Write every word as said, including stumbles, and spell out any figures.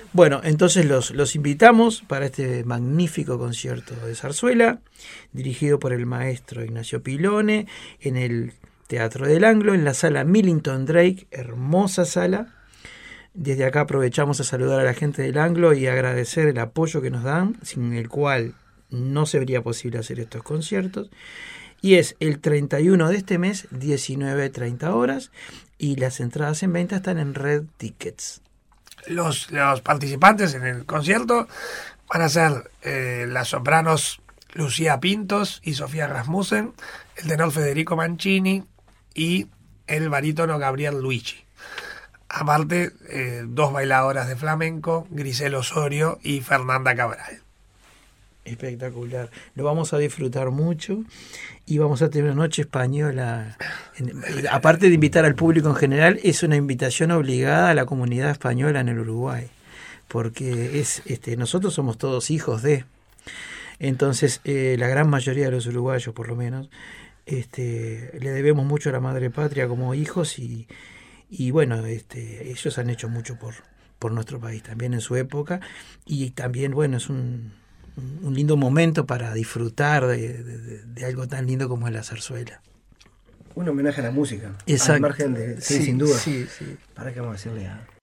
Bueno, entonces los, los invitamos para este magnífico concierto de zarzuela, dirigido por el maestro Ignacio Pilone, en el Teatro del Anglo, en la sala Millington Drake, hermosa sala. Desde acá aprovechamos a saludar a la gente del Anglo y agradecer el apoyo que nos dan, sin el cual no sería posible hacer estos conciertos. Y es el treinta y uno de este mes, diecinueve treinta horas, y las entradas en venta están en Red Tickets. Los, los participantes en el concierto van a ser eh, las sopranos Lucía Pintos y Sofía Rasmussen, el tenor Federico Mancini y el barítono Gabriel Luigi. Aparte, eh, dos bailadoras de flamenco, Grisel Osorio y Fernanda Cabral. Espectacular. Lo vamos a disfrutar mucho y vamos a tener una noche española. Aparte de invitar al público en general, es una invitación obligada a la comunidad española en el Uruguay, porque es este nosotros somos todos hijos de. Entonces, eh, la gran mayoría de los uruguayos, por lo menos, este, le debemos mucho a la madre patria como hijos y, y bueno, este, ellos han hecho mucho por, por nuestro país también en su época y también, bueno, es un un lindo momento para disfrutar de, de, de algo tan lindo como es la zarzuela. Un homenaje a la música. Exacto. Al margen de, sí, sí, sin duda. Sí, sí. ¿Para qué vamos a decirle a